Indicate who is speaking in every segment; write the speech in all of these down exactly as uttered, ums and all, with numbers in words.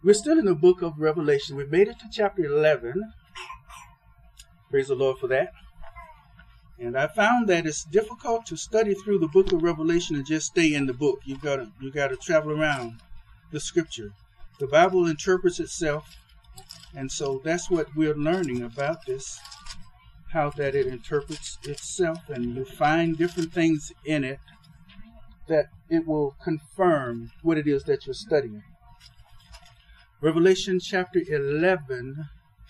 Speaker 1: We're still in the book of Revelation. We made it to chapter eleven. Praise the Lord for that. And I found that it's difficult to study through the book of Revelation and just stay in the book. You've got to, you got to travel around the scripture. The Bible interprets itself, and so that's what we're learning about this, how that it interprets itself, and you find different things in it that it will confirm what it is that you're studying. Revelation chapter eleven,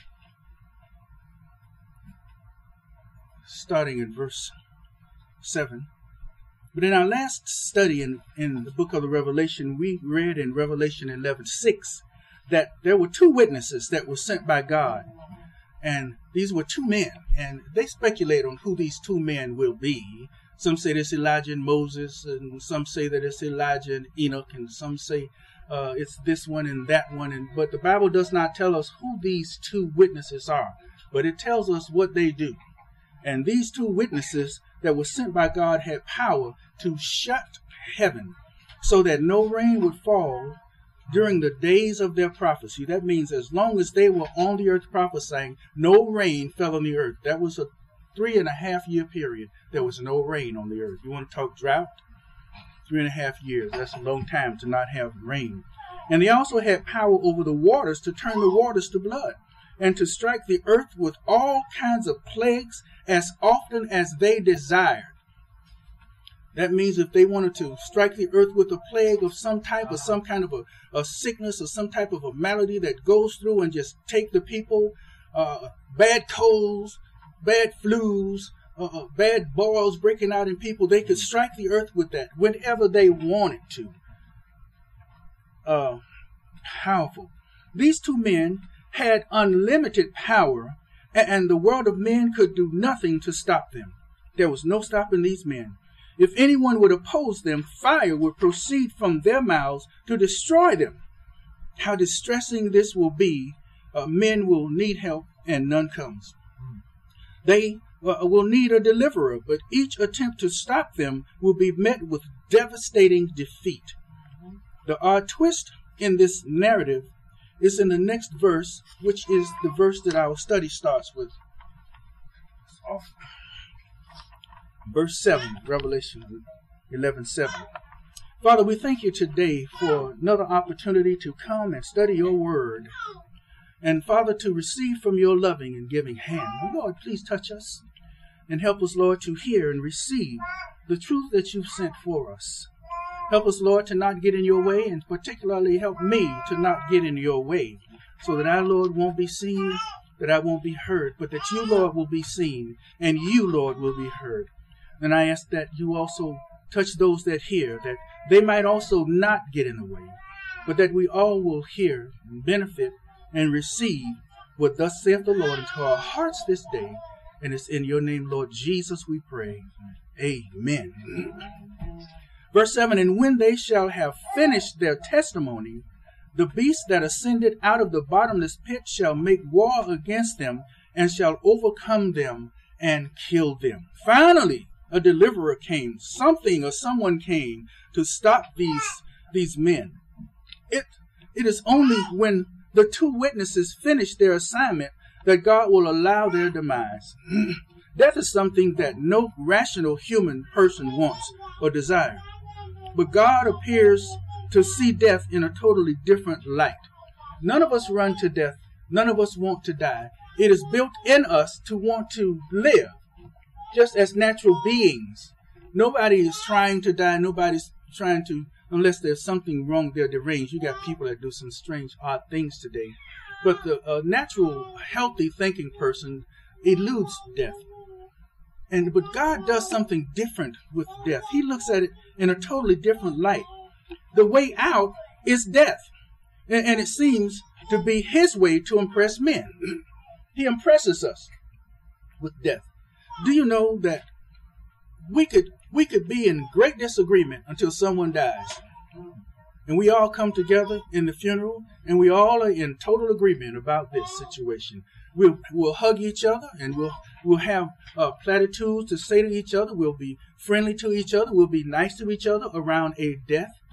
Speaker 1: starting in verse seven. But in our last study in, in the book of the Revelation, we read in Revelation eleven six that there were two witnesses that were sent by God. And these were two men. And they speculate on who these two men will be. Some say it's Elijah and Moses, and some say that it's Elijah and Enoch, and some say uh, it's this one and that one. And but the Bible does not tell us who these two witnesses are, but it tells us what they do. And these two witnesses that were sent by God had power to shut heaven so that no rain would fall during the days of their prophecy. That means as long as they were on the earth prophesying, no rain fell on the earth. That was a three and a half year period. There was no rain on the earth. You want to talk drought? Three and a half years. That's a long time to not have rain. And they also had power over the waters to turn the waters to blood, and to strike the earth with all kinds of plagues as often as they desired. That means if they wanted to strike the earth with a plague of some type, or some kind of a, a sickness, or some type of a malady that goes through and just take the people, uh, bad colds, bad flus, uh, uh, bad boils breaking out in people, they could strike the earth with that whenever they wanted to. Uh, powerful. These two men had unlimited power, and the world of men could do nothing to stop them. There was no stopping these men. If anyone would oppose them, fire would proceed from their mouths to destroy them. How distressing this will be. Uh, men will need help, and none comes. They uh, will need a deliverer, but each attempt to stop them will be met with devastating defeat. The odd twist in this narrative is in the next verse, which is the verse that our study starts with. Verse seven, Revelation eleven seven. Father, we thank you today for another opportunity to come and study your word. And Father, to receive from your loving and giving hand. Lord, please touch us and help us, Lord, to hear and receive the truth that you've sent for us. Help us, Lord, to not get in your way, and particularly help me to not get in your way, so that I, Lord, won't be seen, that I won't be heard, but that you, Lord, will be seen, and you, Lord, will be heard. And I ask that you also touch those that hear, that they might also not get in the way, but that we all will hear and benefit and receive what thus saith the Lord into our hearts this day. And it's in your name, Lord Jesus, we pray. Amen. Verse seven, and when they shall have finished their testimony, the beast that ascended out of the bottomless pit shall make war against them, and shall overcome them and kill them. Finally, a deliverer came. Something or someone came to stop these, these men. It, it is only when the two witnesses finish their assignment that God will allow their demise. Death is something that no rational human person wants or desires. But God appears to see death in a totally different light. None of us run to death. None of us want to die. It is built in us to want to live, just as natural beings. Nobody is trying to die. Nobody's trying to, unless there's something wrong, they're deranged. You got people that do some strange, odd things today. But the uh, natural, healthy thinking person eludes death. And but God does something different with death. He looks at it in a totally different light. The way out is death. And, and it seems to be his way to impress men. He impresses us with death. Do you know that we could we could be in great disagreement until someone dies? And we all come together in the funeral, and we all are in total agreement about this situation. We'll, we'll hug each other, and we'll we'll have uh, platitudes to say to each other. We'll be friendly to each other. We'll be nice to each other around a death.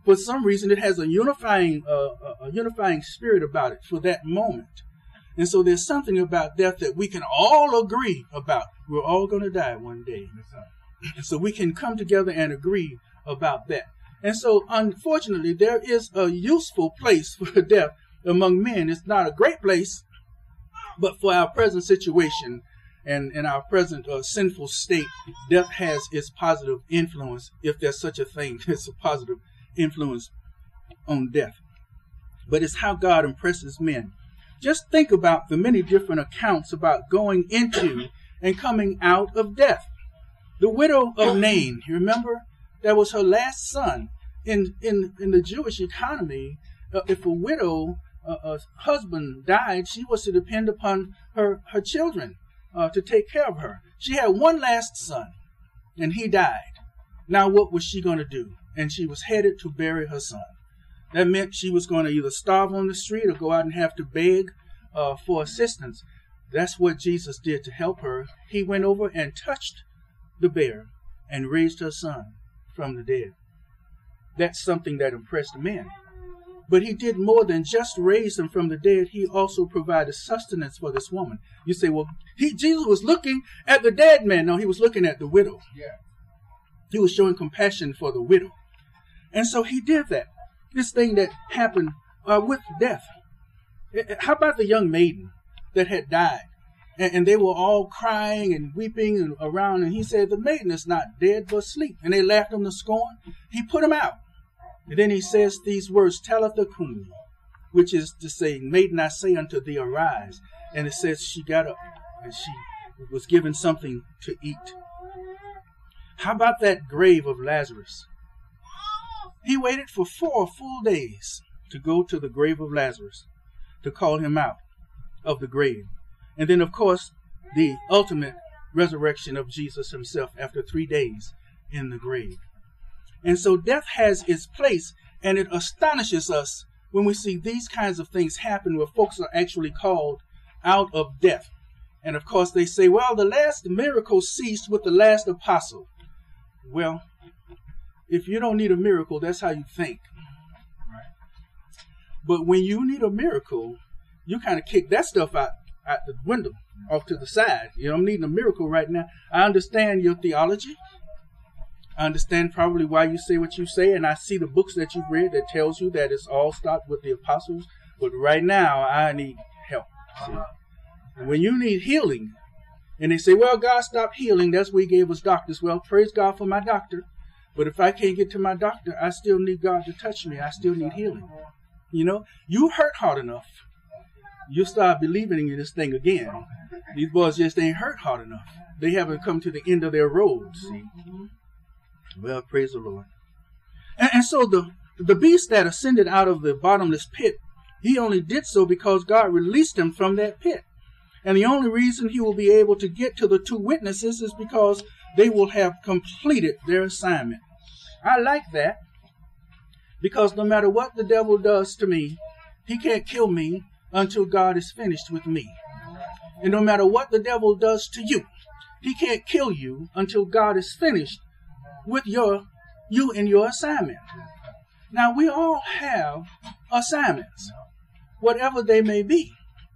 Speaker 1: for some reason, it has a unifying, uh, a unifying spirit about it for that moment. And so there's something about death that we can all agree about. We're all going to die one day. And so we can come together and agree about that. And so, unfortunately, there is a useful place for death among men. It's not a great place, but for our present situation and in our present uh, sinful state, death has its positive influence, if there's such a thing. It's a positive influence on death. But it's how God impresses men. Just think about the many different accounts about going into and coming out of death. The widow of Nain, you remember? That was her last son. In in, in the Jewish economy, uh, if a widow, uh, a husband died, she was to depend upon her, her children uh, to take care of her. She had one last son, and he died. Now what was she going to do? And she was headed to bury her son. That meant she was going to either starve on the street or go out and have to beg uh, for assistance. That's what Jesus did to help her. He went over and touched the bier and raised her son from the dead. That's something that impressed men. But he did more than just raise him from the dead. He also provided sustenance for this woman. You say, well, he, Jesus was looking at the dead man. No, he was looking at the widow. Yeah. He was showing compassion for the widow. And so he did that. This thing that happened uh, with death. How about the young maiden that had died? And, and they were all crying and weeping and around. And he said, the maiden is not dead but asleep. And they laughed him to scorn. He put him out. And then he says these words, Talitha Kumi, which is to say, maiden, I say unto thee, arise. And it says she got up and she was given something to eat. How about that grave of Lazarus? He waited for four full days to go to the grave of Lazarus, to call him out of the grave. And then, of course, the ultimate resurrection of Jesus himself after three days in the grave. And so death has its place, and it astonishes us when we see these kinds of things happen where folks are actually called out of death. And of course they say, well, the last miracle ceased with the last apostle. Well, if you don't need a miracle, that's how you think. Right? But when you need a miracle, you kind of kick that stuff out, out the window, off to the side. You know, I'm needing a miracle right now. I understand your theology. I understand probably why you say what you say, and I see the books that you've read that tells you that it's all stopped with the apostles. But right now, I need help. See? And when you need healing, and they say, well, God stopped healing, that's why he gave us doctors. Well, praise God for my doctor. But if I can't get to my doctor, I still need God to touch me. I still need healing. You know, you hurt hard enough, you start believing in this thing again. These boys just ain't hurt hard enough. They haven't come to the end of their road, see. Well, praise the Lord. And, and so the, the beast that ascended out of the bottomless pit, he only did so because God released him from that pit. And the only reason he will be able to get to the two witnesses is because they will have completed their assignment. I like that, because no matter what the devil does to me, he can't kill me until God is finished with me. And no matter what the devil does to you, he can't kill you until God is finished with your you and your assignment. Now, we all have assignments, whatever they may be.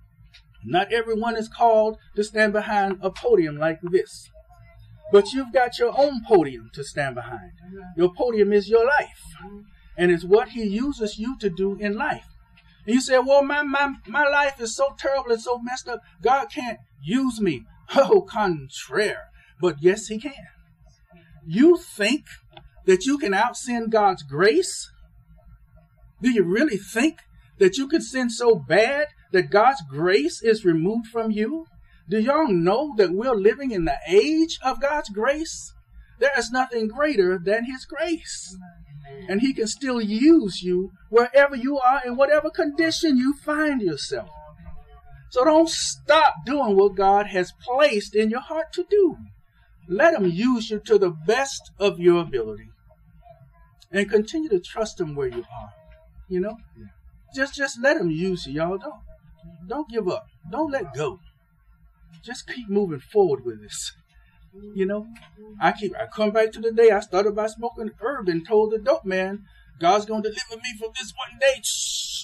Speaker 1: Not everyone is called to stand behind a podium like this. But you've got your own podium to stand behind. Your podium is your life. And it's what he uses you to do in life. And you say, well, my, my, my life is so terrible and so messed up, God can't use me. Oh, contraire. But yes, he can. You think that you can out-sin God's grace? Do you really think that you can sin so bad that God's grace is removed from you? Do y'all know that we're living in the age of God's grace? There is nothing greater than his grace. And he can still use you wherever you are, in whatever condition you find yourself. So don't stop doing what God has placed in your heart to do. Let him use you to the best of your ability. And continue to trust him where you are. You know? Just, just let him use you, y'all. Don't, don't give up. Don't let go. Just keep moving forward with this. You know, I keep. I come back to the day I started by smoking herb and told the dope man God's going to deliver me from this one day. Shh.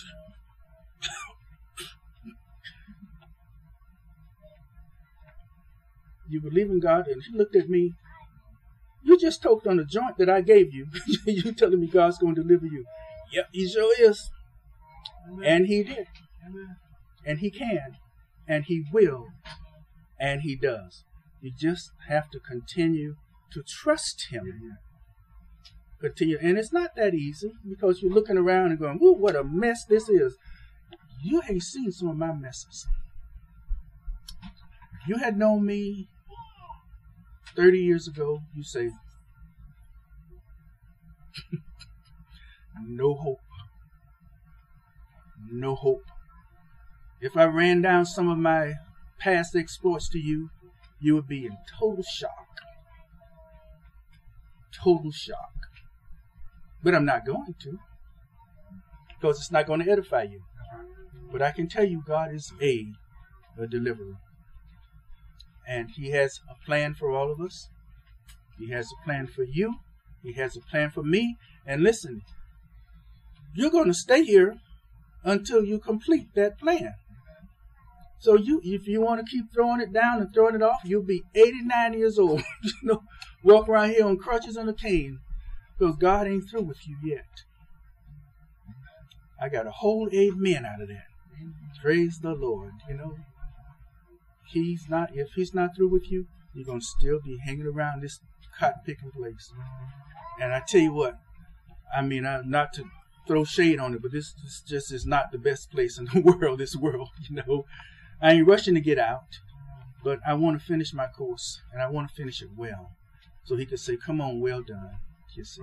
Speaker 1: You believe in God? And he looked at me. You just toked on the joint that I gave you. You telling me God's going to deliver you? Yep, he sure is. Amen. And he did. Amen. And he can. And he will. And he does. You just have to continue to trust him. Continue. And it's not that easy, because you're looking around and going, whoa, what a mess this is. You ain't seen some of my messes. If you had known me thirty years ago, you say, no hope. No hope. If I ran down some of my past exploits to you, you would be in total shock. Total shock. But I'm not going to, because it's not going to edify you. But I can tell you, God is a, a deliverer. And he has a plan for all of us. He has a plan for you. He has a plan for me. And listen, you're going to stay here until you complete that plan. So you, if you want to keep throwing it down and throwing it off, you'll be eighty-nine years old. You know, walk around here on crutches and a cane, because God ain't through with you yet. I got a whole amen out of that. Praise the Lord. You know, he's not. If he's not through with you, you're gonna still be hanging around this cotton picking place. And I tell you what, I mean, I, not to throw shade on it, but this, this just is not the best place in the world. This world, you know. I ain't rushing to get out, but I want to finish my course, and I want to finish it well, so he could say, "Come on, well done." You see.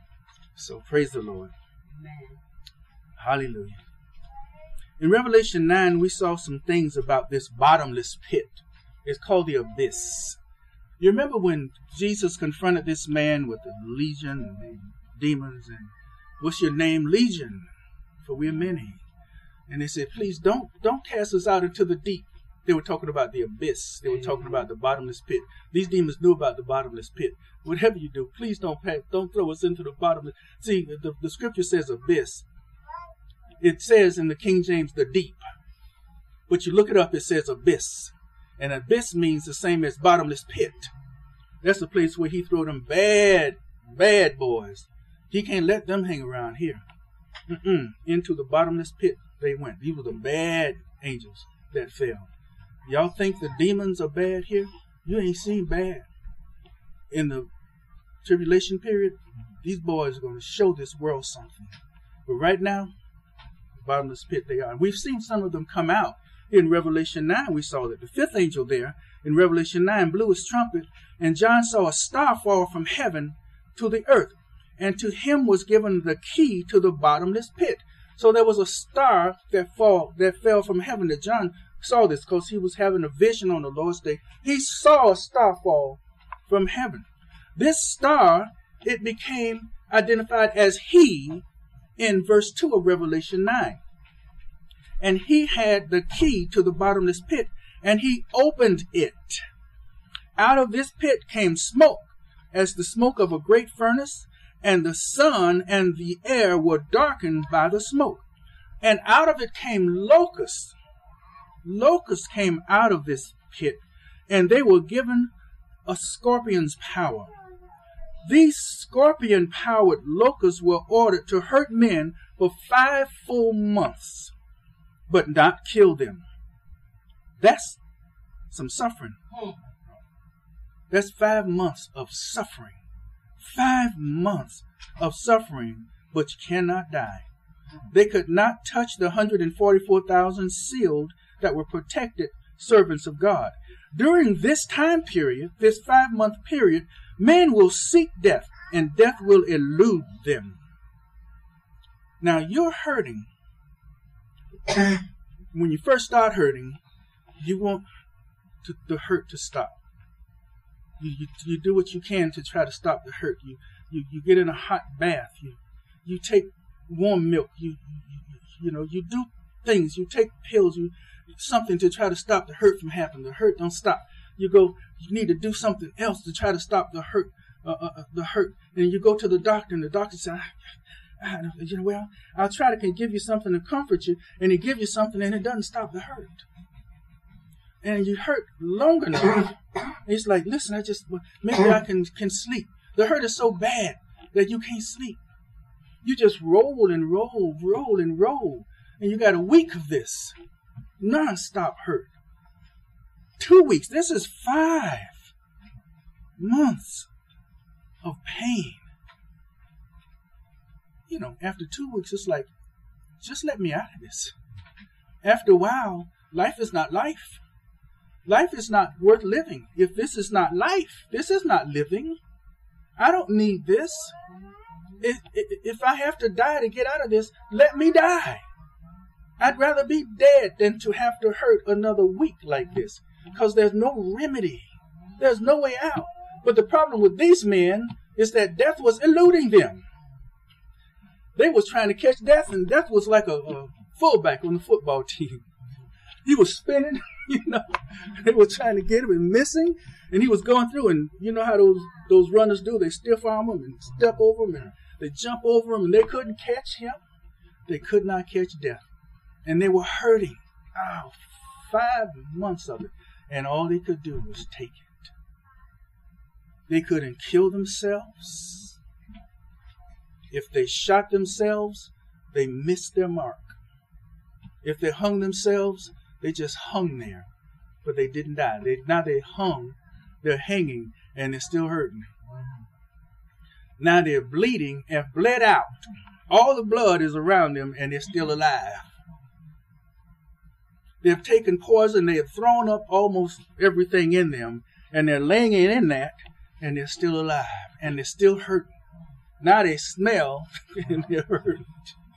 Speaker 1: So praise the Lord. Amen. Hallelujah. In Revelation nine, we saw some things about this bottomless pit. It's called the abyss. You remember when Jesus confronted this man with the legion and demons, and what's your name? Legion, for we're many. And they said, please don't don't cast us out into the deep. They were talking about the abyss. They were talking about the bottomless pit. These demons knew about the bottomless pit. Whatever you do, please don't pack, don't throw us into the bottomless. See, the, the scripture says abyss. It says in the King James, the deep. But you look it up, it says abyss. And abyss means the same as bottomless pit. That's the place where he threw them bad, bad boys. He can't let them hang around here. Mm-mm. Into the bottomless pit they went. These were the bad angels that fell. Y'all think the demons are bad here? You ain't seen bad. In the tribulation period, these boys are going to show this world something. But right now, the bottomless pit they are. We've seen some of them come out. In Revelation nine, we saw that the fifth angel there, in Revelation nine, blew his trumpet, and John saw a star fall from heaven to the earth. And to him was given the key to the bottomless pit. So there was a star that fall that fell from heaven. That John saw this because he was having a vision on the Lord's day. He saw a star fall from heaven. This star, it became identified as he in verse two of Revelation nine. And he had the key to the bottomless pit, and he opened it. Out of this pit came smoke, as the smoke of a great furnace, and the sun and the air were darkened by the smoke. And out of it came locusts. Locusts came out of this pit, and they were given a scorpion's power. These scorpion-powered locusts were ordered to hurt men for five full months, but not kill them. That's some suffering. That's five months of suffering. Five months of suffering, but you cannot die. They could not touch the one hundred forty-four thousand sealed that were protected servants of God. During this time period, this five-month period, men will seek death, and death will elude them. Now, you're hurting. When you first start hurting, you want to, the hurt to stop. You, you you do what you can to try to stop the hurt. You you, you get in a hot bath. You you take warm milk. You, you you know you do things. You take pills. You something to try to stop the hurt from happening. The hurt don't stop. You go. You need to do something else to try to stop the hurt uh, uh, the hurt. And you go to the doctor, and the doctor says, I, I, you know, well, I'll try to can give you something to comfort you. And he gives you something, and it doesn't stop the hurt. And you hurt long enough. It's like, listen, I just, maybe I can, can sleep. The hurt is so bad that you can't sleep. You just roll and roll, roll and roll. And you got a week of this. Non-stop hurt. Two weeks. This is five months of pain. You know, after two weeks, it's like, just let me out of this. After a while, life is not life. Life is not worth living. If this is not life, this is not living. I don't need this. If, if I have to die to get out of this, let me die. I'd rather be dead than to have to hurt another week like this, because there's no remedy. There's no way out. But the problem with these men is that death was eluding them. They was trying to catch death, and death was like a, a fullback on the football team. He was spinning, you know. They were trying to get him and missing, and he was going through, and you know how those, those runners do. They stiff arm him and step over him, and they jump over him, and they couldn't catch him. They could not catch death. And they were hurting. Oh, five months of it. And all they could do was take it. They couldn't kill themselves. If they shot themselves, they missed their mark. If they hung themselves, they just hung there. But they didn't die. They, now they hung, they're hanging, and they're still hurting. Now they're bleeding and bled out. All the blood is around them, and they're still alive. They've taken poison, they have thrown up almost everything in them, and they're laying it in that, and they're still alive, and they're still hurting. Now they smell, and they're hurting.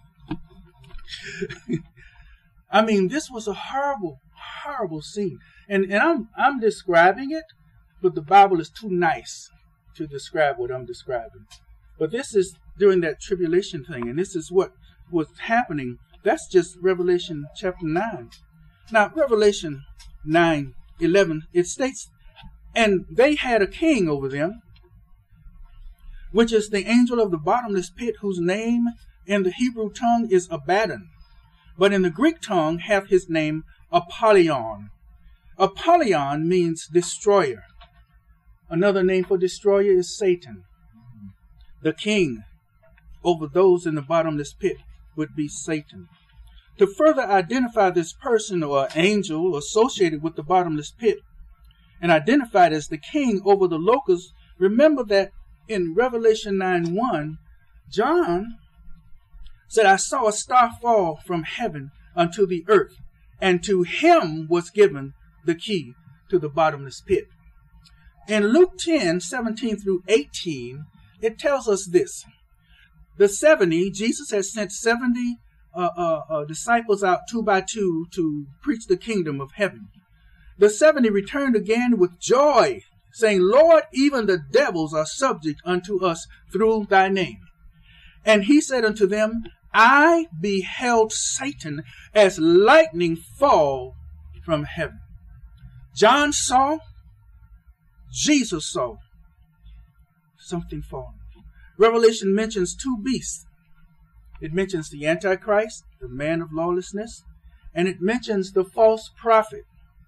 Speaker 1: I mean, this was a horrible, horrible scene. And, and I'm, I'm describing it, but the Bible is too nice to describe what I'm describing. But this is during that tribulation thing, and this is what was happening. That's just Revelation chapter nine. Now, Revelation nine eleven, it states, and they had a king over them, which is the angel of the bottomless pit, whose name in the Hebrew tongue is Abaddon, but in the Greek tongue hath his name Apollyon. Apollyon means destroyer. Another name for destroyer is Satan. The king over those in the bottomless pit would be Satan. To further identify this person or angel associated with the bottomless pit and identified as the king over the locusts, remember that in Revelation nine one, John said, I saw a star fall from heaven unto the earth, and to him was given the key to the bottomless pit. In Luke ten seventeen through eighteen, it tells us this. The seventy, Jesus has sent seventy Uh, uh, uh, disciples out two by two to preach the kingdom of heaven. The seventy returned again with joy, saying, Lord, even the devils are subject unto us through thy name. And he said unto them, I beheld Satan as lightning fall from heaven. John saw, Jesus saw something falling. Revelation mentions two beasts. It mentions the Antichrist, the man of lawlessness, and it mentions the false prophet.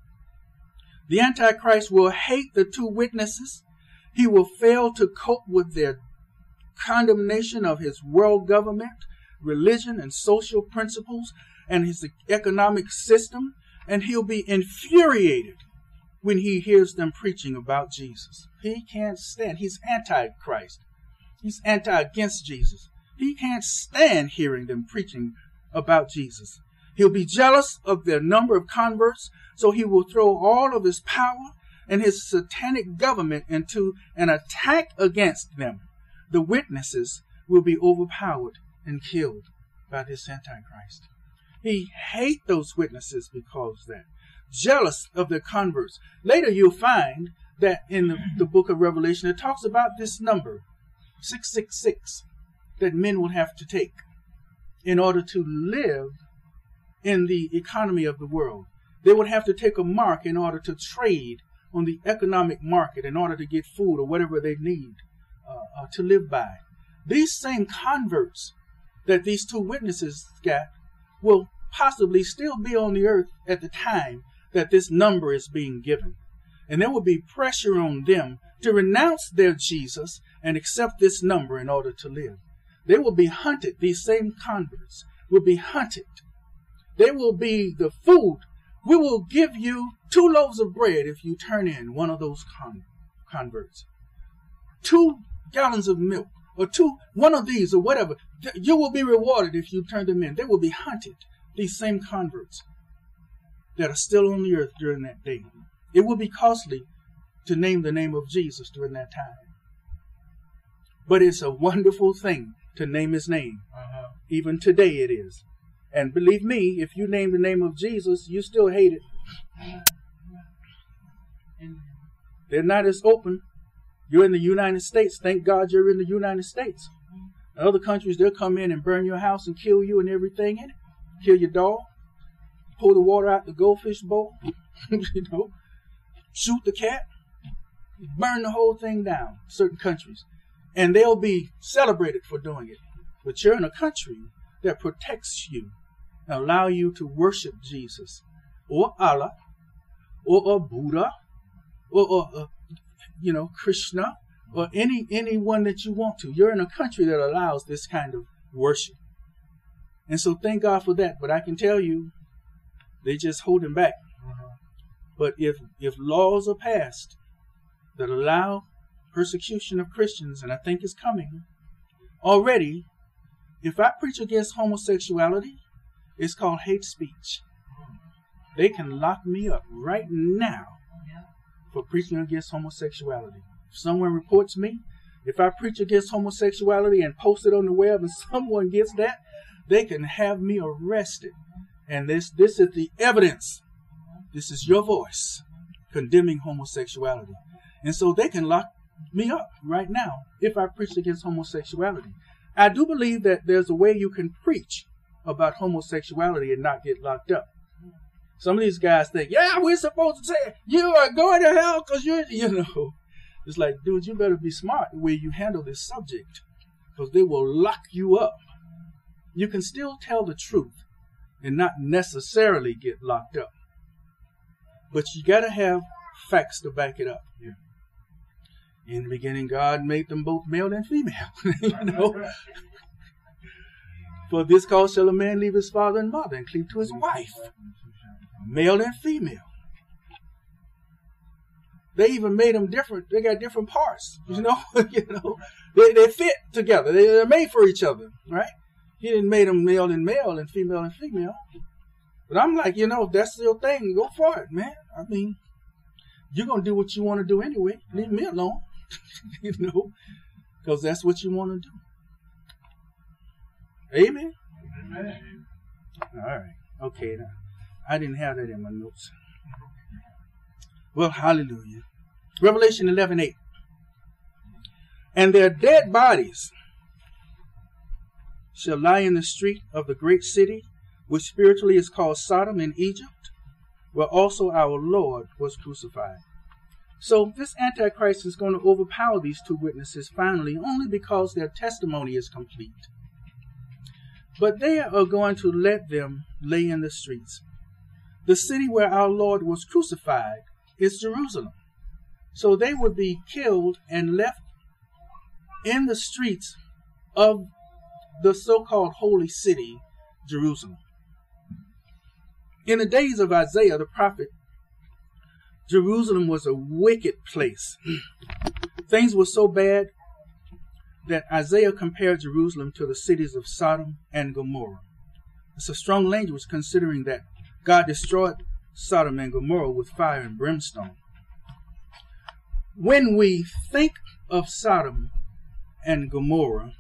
Speaker 1: The Antichrist will hate the two witnesses. He will fail to cope with their condemnation of his world government, religion, and social principles, and his economic system, and he'll be infuriated when he hears them preaching about Jesus. He can't stand. He's anti-Christ. He's anti-against Jesus. He can't stand hearing them preaching about Jesus. He'll be jealous of their number of converts, so he will throw all of his power and his satanic government into an attack against them. The witnesses will be overpowered and killed by this Antichrist. He hates those witnesses because of that. Jealous of their converts. Later you'll find that in the, the book of Revelation, it talks about this number, six six six. That men will have to take in order to live in the economy of the world. They would have to take a mark in order to trade on the economic market in order to get food or whatever they need uh, uh, to live by. These same converts that these two witnesses got will possibly still be on the earth at the time that this number is being given. And there will be pressure on them to renounce their Jesus and accept this number in order to live. They will be hunted. These same converts will be hunted. They will be the food. We will give you two loaves of bread if you turn in one of those con- converts. Two gallons of milk, or two, one of these, or whatever. You will be rewarded if you turn them in. They will be hunted, these same converts that are still on the earth during that day. It will be costly to name the name of Jesus during that time. But it's a wonderful thing to name his name. Uh-huh. Even today it is. And believe me, if you name the name of Jesus, you still hate it. They're not as open. You're in the United States. Thank God you're in the United States. In other countries, they'll come in and burn your house and kill you and everything in it. Kill your dog. Pour the water out the goldfish bowl. You know, shoot the cat. Burn the whole thing down. Certain countries. And they'll be celebrated for doing it. But you're in a country that protects you and allow you to worship Jesus or Allah or, or Buddha or, or uh, you know, Krishna or any anyone that you want to. You're in a country that allows this kind of worship. And so thank God for that. But I can tell you, they just holding back. But if if laws are passed that allow persecution of Christians, and I think it's coming already, if I preach against homosexuality, it's called hate speech. They can lock me up right now for preaching against homosexuality. If someone reports me, if I preach against homosexuality and post it on the web and someone gets that, they can have me arrested. And this, this is the evidence. This is your voice condemning homosexuality. And so they can lock me up right now if I preach against homosexuality. I do believe that there's a way you can preach about homosexuality and not get locked up. Some of these guys think, yeah, we're supposed to say you are going to hell because you're, you know. It's like, dude, you better be smart the way you handle this subject because they will lock you up. You can still tell the truth and not necessarily get locked up. But you got to have facts to back it up. Yeah. In the beginning, God made them both male and female. You know? For this cause shall a man leave his father and mother and cleave to his wife. Male and female. They even made them different. They got different parts. You know, you know, they they fit together. They, they're made for each other, right? He didn't make them male and male and female and female. But I'm like, you know, if that's your thing, go for it, man. I mean, you're gonna do what you want to do anyway. Leave me alone. You know, because that's what you want to do. Amen? Amen. All right. Okay. Now, I didn't have that in my notes. Well, hallelujah. Revelation eleven eight. And their dead bodies shall lie in the street of the great city, which spiritually is called Sodom in Egypt, where also our Lord was crucified. So this Antichrist is going to overpower these two witnesses finally, only because their testimony is complete. But they are going to let them lay in the streets. The city where our Lord was crucified is Jerusalem. So they would be killed and left in the streets of the so-called holy city, Jerusalem. In the days of Isaiah the prophet, Jerusalem was a wicked place. Things were so bad that Isaiah compared Jerusalem to the cities of Sodom and Gomorrah. It's a strong language considering that God destroyed Sodom and Gomorrah with fire and brimstone. When we think of Sodom and Gomorrah,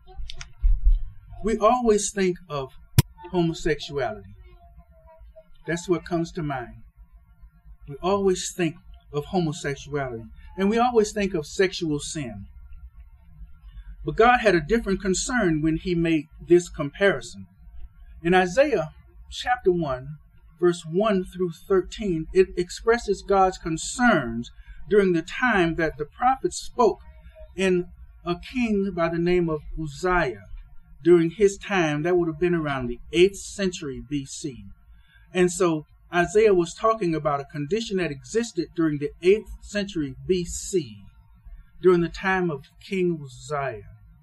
Speaker 1: we always think of homosexuality. That's what comes to mind. We always think of homosexuality. And we always think of sexual sin. But God had a different concern when he made this comparison. In Isaiah chapter one, verse one through thirteen, it expresses God's concerns during the time that the prophet spoke in a king by the name of Uzziah. During his time, that would have been around the eighth century B C. And so Isaiah was talking about a condition that existed during the eighth century B C, during the time of King Uzziah.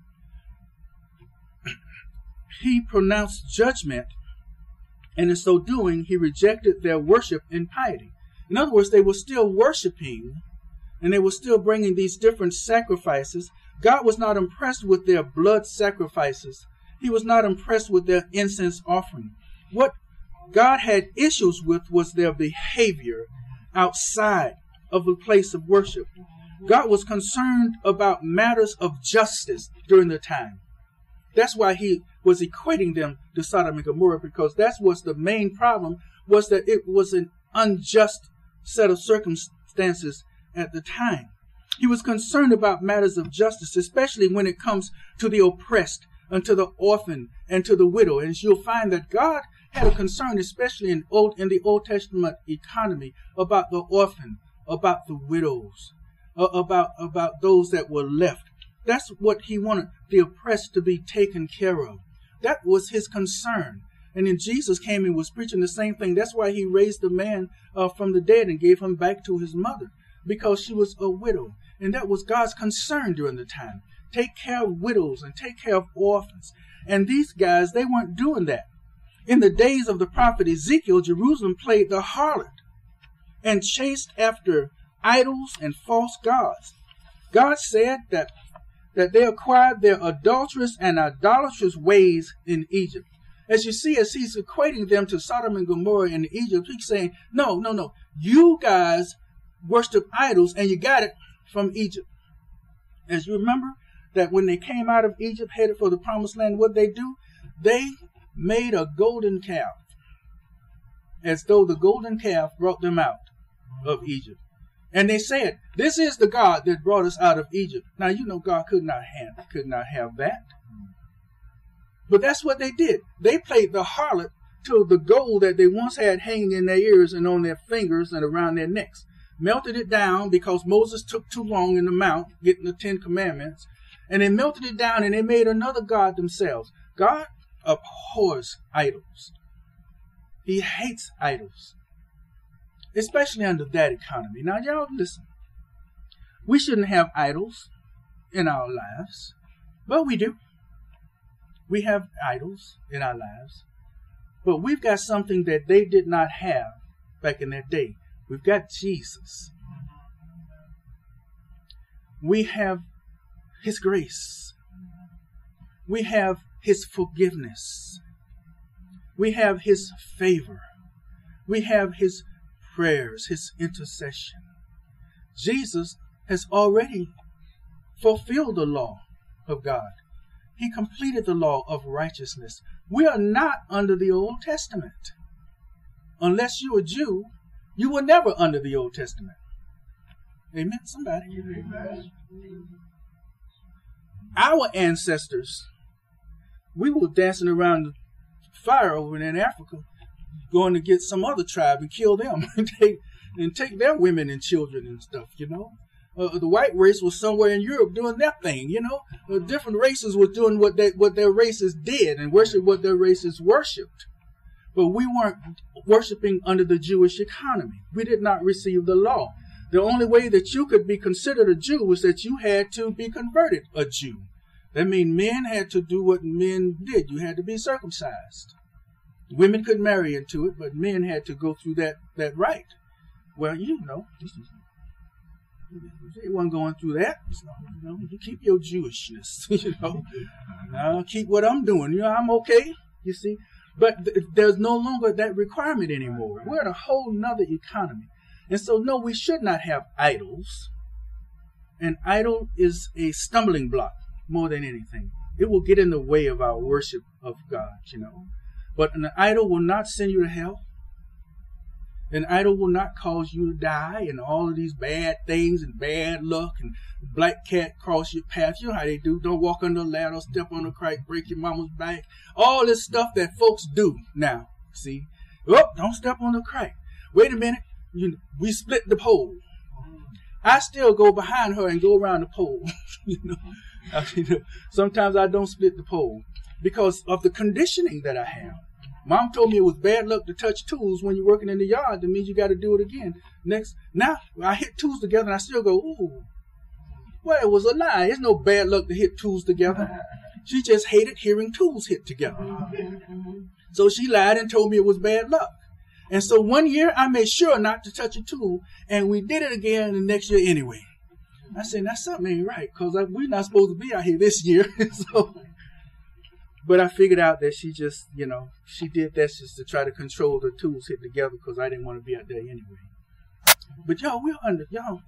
Speaker 1: He pronounced judgment, and in so doing, he rejected their worship and piety. In other words, they were still worshiping, and they were still bringing these different sacrifices. God was not impressed with their blood sacrifices. He was not impressed with their incense offering. What God had issues with was their behavior outside of the place of worship. God was concerned about matters of justice during the time. That's why he was equating them to Sodom and Gomorrah, because that's what's the main problem, was that it was an unjust set of circumstances at the time. He was concerned about matters of justice, especially when it comes to the oppressed and to the orphan and to the widow. And you'll find that God had a concern, especially in old in the Old Testament economy, about the orphan, about the widows, uh, about about those that were left. That's what he wanted the oppressed to be taken care of. That was his concern. And then Jesus came and was preaching the same thing. That's why he raised the man uh, from the dead and gave him back to his mother, because she was a widow. And that was God's concern during the time. Take care of widows and take care of orphans. And these guys, they weren't doing that. In the days of the prophet Ezekiel, Jerusalem played the harlot and chased after idols and false gods. God said that that they acquired their adulterous and idolatrous ways in Egypt. As you see, as he's equating them to Sodom and Gomorrah in Egypt, he's saying, no, no, no. You guys worship idols, and you got it from Egypt. As you remember that when they came out of Egypt, headed for the promised land, what they do? They made a golden calf, as though the golden calf brought them out of Egypt. And they said, this is the God that brought us out of Egypt. Now, you know God could not have, could not have that. But that's what they did. They played the harlot to the gold that they once had hanging in their ears and on their fingers and around their necks. Melted it down because Moses took too long in the mount getting the Ten Commandments. And they melted it down and they made another god themselves. God abhors idols. He hates idols, especially under that economy. Now, y'all listen. We shouldn't have idols in our lives, but we do. We have idols in our lives, but we've got something that they did not have back in that day. We've got Jesus. We have his grace. We have his forgiveness. We have his favor. We have his prayers, his intercession. Jesus has already fulfilled the law of God. He completed the law of righteousness. We are not under the Old Testament. Unless you're a Jew, you were never under the Old Testament. Amen, somebody. Amen. Our ancestors, we were dancing around the fire over in Africa, going to get some other tribe and kill them and take, and take their women and children and stuff, you know. Uh, the white race was somewhere in Europe doing their thing, you know. Uh, different races were doing what they, what their races did and worship what their races worshipped. But we weren't worshiping under the Jewish economy. We did not receive the law. The only way that you could be considered a Jew was that you had to be converted a Jew. That means men had to do what men did. You had to be circumcised. Women could marry into it, but men had to go through that, that rite. Well, you know, they weren't going through that. So, you know, you keep your Jewishness, you know. I'll keep what I'm doing. You know, I'm okay, you see. But th- there's no longer that requirement anymore. We're in a whole nother economy. And so, no, we should not have idols. An idol is a stumbling block more than anything. It will get in the way of our worship of God, you know. But an idol will not send you to hell. An idol will not cause you to die and all of these bad things and bad luck and black cat cross your path. You know how they do. Don't walk under a ladder, step on a crack, break your mama's back. All this stuff that folks do now. See? Oh, don't step on the crack. Wait a minute. You, we split the pole. I still go behind her and go around the pole. You know, I mean, sometimes I don't split the pole because of the conditioning that I have. Mom told me it was bad luck to touch tools when you're working in the yard. That means you got to do it again. Next, now I hit tools together and I still go, ooh. Well, it was a lie. There's no bad luck to hit tools together. She just hated hearing tools hit together. So she lied and told me it was bad luck. And so one year I made sure not to touch a tool, and we did it again the next year anyway. I said, now something ain't right, because we're not supposed to be out here this year. so, But I figured out that she just, you know, she did that just to try to control the tools hitting together because I didn't want to be out there anyway. But y'all, we're under, y'all.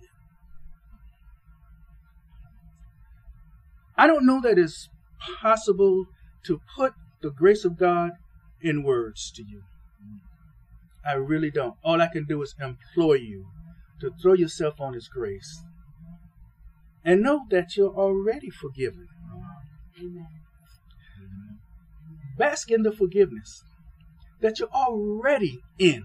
Speaker 1: I don't know that it's possible to put the grace of God in words to you. I really don't. All I can do is implore you to throw yourself on His grace and know that you're already forgiven. Amen. Bask in the forgiveness that you're already in.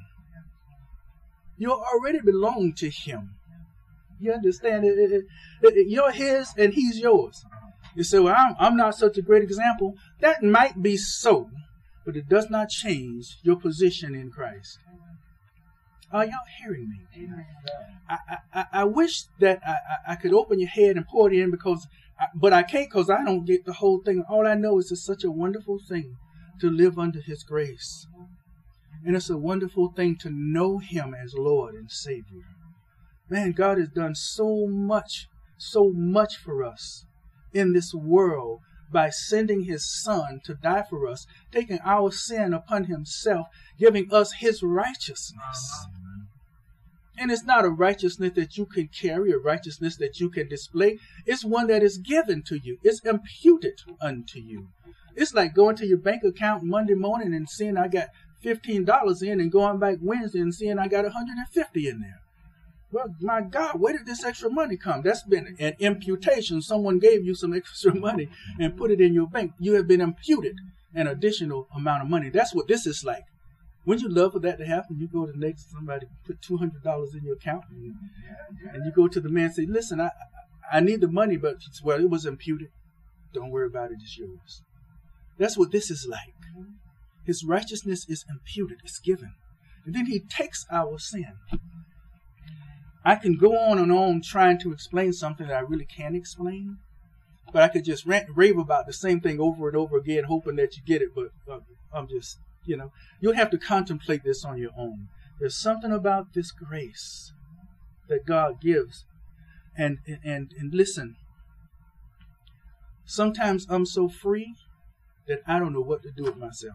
Speaker 1: You already belong to Him. You understand? It, it, it, you're His and He's yours. You say, well, I'm, I'm not such a great example. That might be so, but it does not change your position in Christ. Are y'all hearing me? I, I, I wish that I, I could open your head and pour it in, because, I, but I can't, because I don't get the whole thing. All I know is it's such a wonderful thing to live under His grace. And it's a wonderful thing to know Him as Lord and Savior. Man, God has done so much, so much for us in this world by sending His Son to die for us, taking our sin upon Himself, giving us His righteousness. And it's not a righteousness that you can carry, a righteousness that you can display. It's one that is given to you. It's imputed unto you. It's like going to your bank account Monday morning and seeing I got fifteen dollars in, and going back Wednesday and seeing I got one hundred fifty dollars in there. Well, my God, where did this extra money come? That's been an imputation. Someone gave you some extra money and put it in your bank. You have been imputed an additional amount of money. That's what this is like. Wouldn't you love for that to happen? You go to the next, somebody put two hundred dollars in your account, and, and you go to the man and say, listen, I I need the money, but, well, it was imputed. Don't worry about it. It's yours. That's what this is like. His righteousness is imputed. It's given. And then He takes our sin. I can go on and on trying to explain something that I really can't explain, but I could just rant and rave about the same thing over and over again, hoping that you get it. But uh, I'm just, you know, you'll have to contemplate this on your own. There's something about this grace that God gives. And, and, and listen, sometimes I'm so free that I don't know what to do with myself.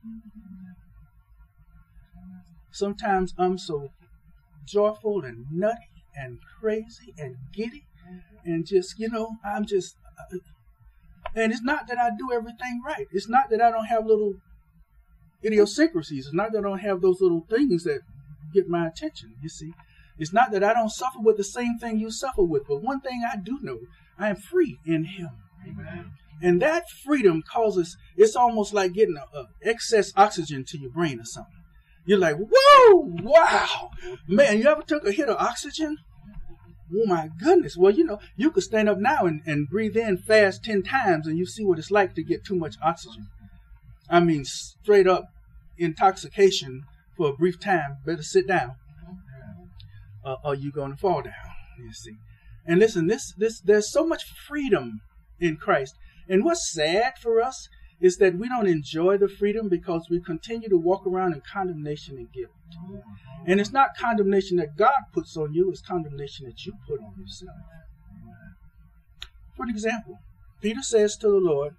Speaker 1: Sometimes I'm so joyful and nutty and crazy and giddy and just, you know, I'm just, uh, and it's not that I do everything right. It's not that I don't have little idiosyncrasies. It's not that I don't have those little things that get my attention, you see. It's not that I don't suffer with the same thing you suffer with, but one thing I do know, I am free in Him. Amen. And that freedom causes, it's almost like getting a, a excess oxygen to your brain or something. You're like, whoa, wow, man, you ever took a hit of oxygen? Oh my goodness. Well, you know, you could stand up now and, and breathe in fast ten times and you see what it's like to get too much oxygen. I mean, straight up intoxication for a brief time. Better sit down uh, or you're going to fall down, you see. And listen, this, this, there's so much freedom in Christ. And what's sad for us is that we don't enjoy the freedom because we continue to walk around in condemnation and guilt. And it's not condemnation that God puts on you, it's condemnation that you put on yourself. For example, Peter says to the Lord,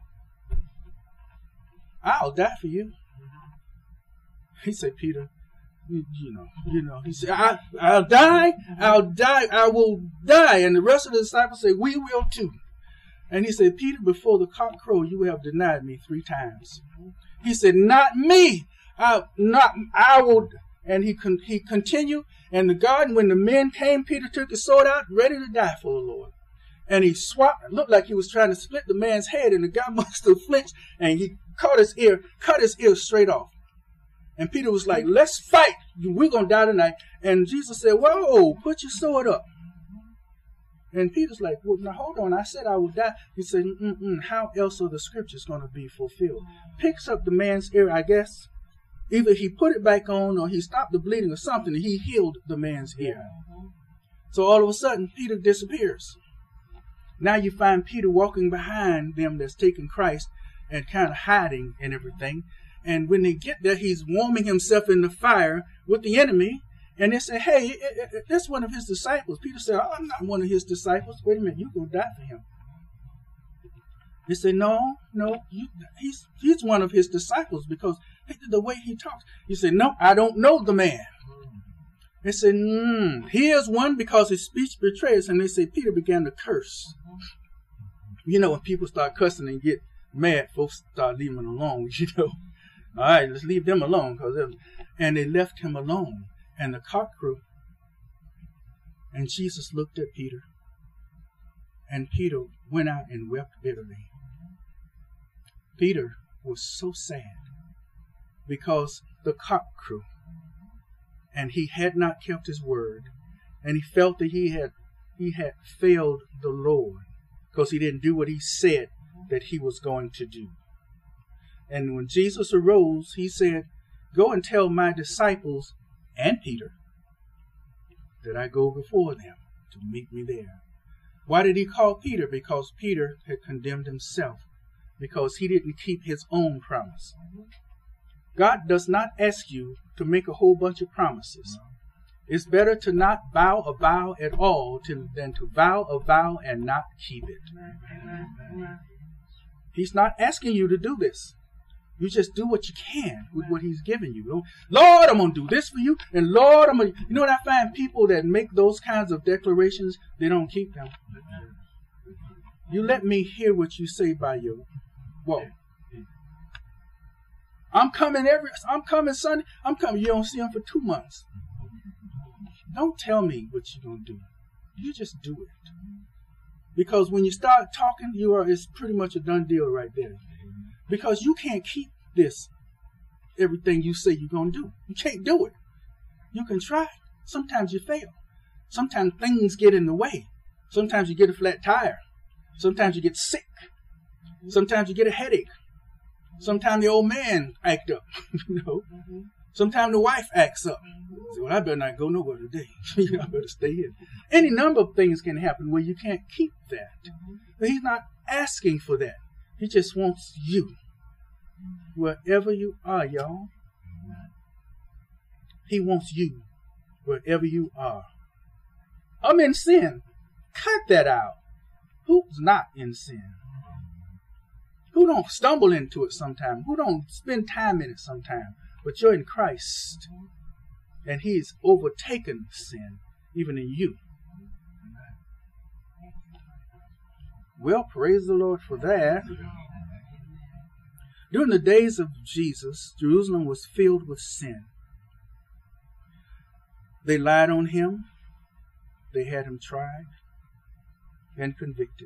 Speaker 1: I'll die for you. He said, Peter, you, you know, you know, he said, I, I'll die, I'll die, I will die. And the rest of the disciples say, we will too. And he said, Peter, before the cock crow, you have denied me three times. He said, not me. I, not, I will. And he con- he continued. And the garden, when the men came, Peter took his sword out, ready to die for the Lord. And he swapped. It looked like he was trying to split the man's head. And the guy must have flinched. And he caught his ear, cut his ear straight off. And Peter was like, let's fight. We're going to die tonight. And Jesus said, whoa, put your sword up. And Peter's like, well, now hold on. I said I would die. He said, mm-mm, how else are the scriptures going to be fulfilled? Picks up the man's ear, I guess. Either he put it back on or he stopped the bleeding or something, and he healed the man's ear. So all of a sudden, Peter disappears. Now you find Peter walking behind them that's taking Christ and kind of hiding and everything. And when they get there, he's warming himself in the fire with the enemy. And they say, hey, it, it, it, that's one of his disciples. Peter said, oh, I'm not one of his disciples. Wait a minute, you're going to die for him. They say, no, no, you, he's he's one of his disciples because the way he talks. He said, no, I don't know the man. They said, mm, here's one because his speech betrays. And they say, Peter began to curse. You know, when people start cussing and get mad, folks start leaving them alone, you know. All right, let's leave them alone. Cause and they left him alone. And the cock crew. And Jesus looked at Peter. And Peter went out and wept bitterly. Peter was so sad because the cock crew. And he had not kept his word. And he felt that he had he had failed the Lord because he didn't do what he said that he was going to do. And when Jesus arose, he said, go and tell my disciples and Peter that I go before them to meet me there. Why did he call Peter? Because Peter had condemned himself because he didn't keep his own promise. God does not ask you to make a whole bunch of promises. It's better to not vow a vow at all to, than to vow a vow and not keep it. He's not asking you to do this. You just do what you can with what he's given you. Lord, I'm going to do this for you. And Lord, I'm going to... You know what I find? People that make those kinds of declarations, they don't keep them. You let me hear what you say by your walk. I'm coming every... I'm coming Sunday. I'm coming. You don't see him for two months. Don't tell me what you're going to do. You just do it. Because when you start talking, you are... It's pretty much a done deal right there. Because you can't keep this, everything you say you're going to do. You can't do it. You can try. Sometimes you fail. Sometimes things get in the way. Sometimes you get a flat tire. Sometimes you get sick. Sometimes you get a headache. Sometimes the old man act up. you know. Sometimes the wife acts up. Say, well, I better not go nowhere today. I better stay here. Any number of things can happen where you can't keep that. But he's not asking for that. He just wants you. Wherever you are, y'all. He wants you. Wherever you are. I'm in sin. Cut that out. Who's not in sin? Who don't stumble into it sometime? Who don't spend time in it sometime? But you're in Christ. And he's overtaken sin, even in you. Well, praise the Lord for that. During the days of Jesus, Jerusalem was filled with sin. They lied on him. They had him tried and convicted.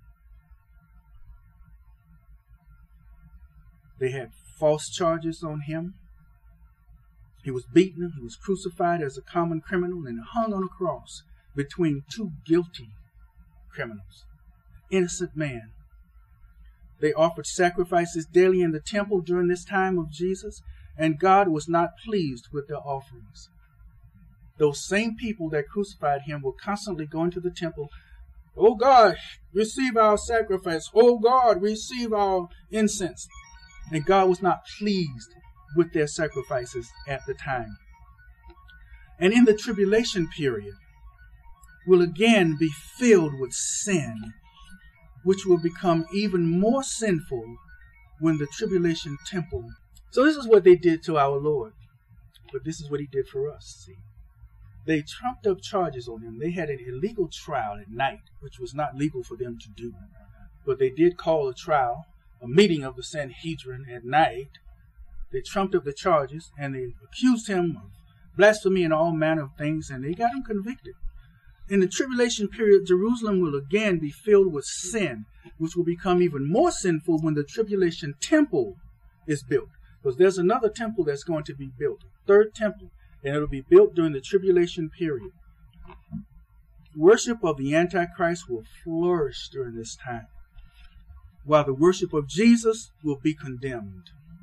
Speaker 1: They had false charges on him. He was beaten. He was crucified as a common criminal and hung on a cross between two guilty criminals. Innocent man. They offered sacrifices daily in the temple during this time of Jesus, and God was not pleased with their offerings. Those same people that crucified him were constantly going to the temple. Oh God, receive our sacrifice. Oh God, receive our incense. And God was not pleased with their sacrifices at the time. And in the tribulation period, will again be filled with sin, which will become even more sinful when the tribulation temple. So this is what they did to our Lord. But this is what he did for us, see. They trumped up charges on him. They had an illegal trial at night, which was not legal for them to do. But they did call a trial, a meeting of the Sanhedrin at night. They trumped up the charges, and they accused him of blasphemy and all manner of things, and they got him convicted. In the tribulation period, Jerusalem will again be filled with sin, which will become even more sinful when the tribulation temple is built. Because there's another temple that's going to be built, a third temple, and it'll be built during the tribulation period. worship of the Antichrist will flourish during this time, while the worship of Jesus will be condemned.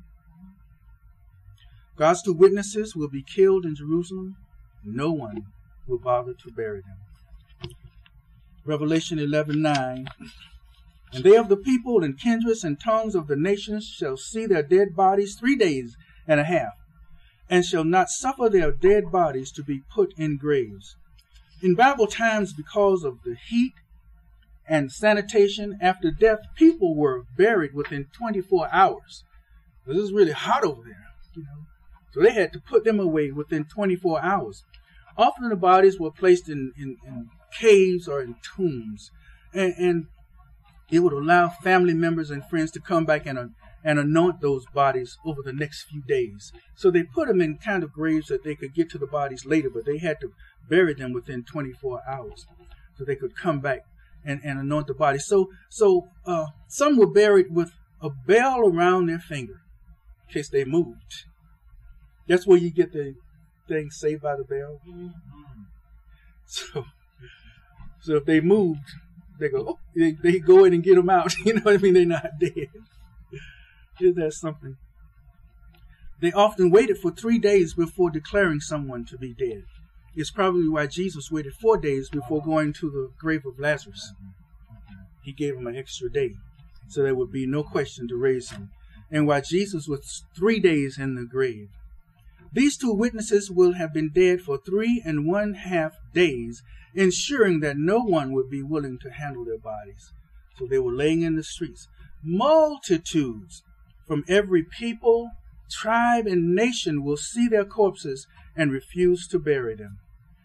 Speaker 1: God's two witnesses will be killed in Jerusalem. No one will bother to bury them. Revelation eleven nine. And they of the people and kindreds and tongues of the nations shall see their dead bodies three days and a half, and shall not suffer their dead bodies to be put in graves. In Bible times, because of the heat and sanitation after death, people were buried within twenty-four hours. This is really hot over there, you know. So they had to put them away within twenty-four hours. Often the bodies were placed in, in, in caves or in tombs, and, and it would allow family members and friends to come back and, uh, and anoint those bodies over the next few days. So they put them in kind of graves that they could get to the bodies later, but they had to bury them within twenty-four hours so they could come back and, and anoint the body. So so uh, some were buried with a bell around their finger in case they moved. That's where you get the thing Saved by the Bell. Mm-hmm. So, so if they moved, they go, oh, they, they go in and get them out. You know what I mean? They're not dead. Is that something? They often waited for three days before declaring someone to be dead. It's probably why Jesus waited four days before going to the grave of Lazarus. He gave him an extra day, so there would be no question to raise him. And why Jesus was three days in the grave. These two witnesses will have been dead for three and one half days, ensuring that no one would be willing to handle their bodies. So they were laying in the streets. Multitudes from every people, tribe, and nation will see their corpses and refuse to bury them.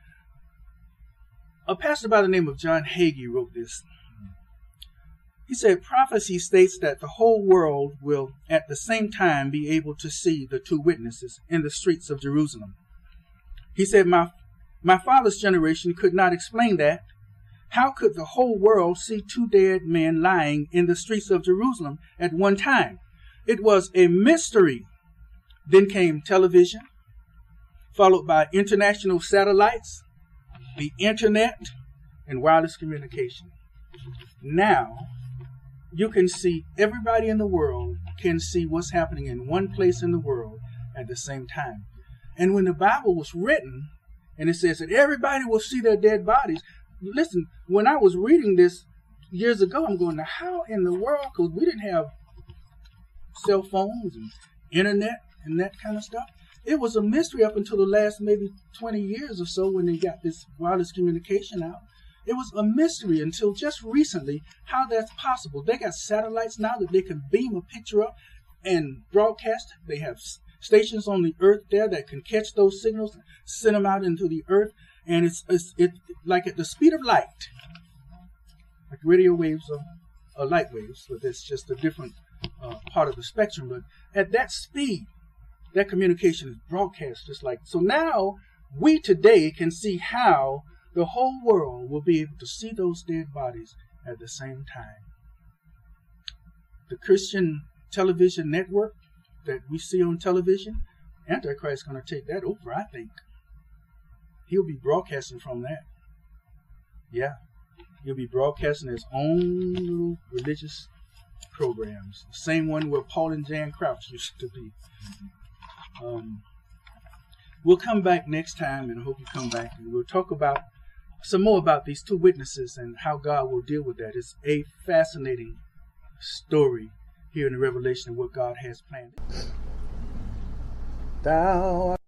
Speaker 1: A pastor by the name of John Hagee wrote this. He said, prophecy states that the whole world will at the same time be able to see the two witnesses in the streets of Jerusalem. He said, my, my father's generation could not explain that. How could the whole world see two dead men lying in the streets of Jerusalem at one time? It was a mystery. Then came television, followed by international satellites, the internet, and wireless communication. Now, you can see, everybody in the world can see what's happening in one place in the world at the same time. And when the Bible was written, and it says that everybody will see their dead bodies, listen, when I was reading this years ago, I'm going, now how in the world, because we didn't have cell phones and internet and that kind of stuff. It was a mystery up until the last maybe twenty years or so when they got this wireless communication out. It was a mystery until just recently how that's possible. They got satellites now that they can beam a picture up and broadcast. They have stations on the earth there that can catch those signals, send them out into the earth, and it's, it's it like at the speed of light. Like radio waves are, are light waves, but it's just a different uh, part of the spectrum. But at that speed, that communication is broadcast just like. So now we today can see how the whole world will be able to see those dead bodies at the same time. The Christian television network that we see on television, Antichrist is going to take that over, I think. He'll be broadcasting from that. Yeah. He'll be broadcasting his own little religious programs. The same one where Paul and Jan Crouch used to be. Um, we'll come back next time, and I hope you come back, and we'll talk about some more about these two witnesses and how God will deal with that. It's a fascinating story here in the Revelation of what God has planned. Thou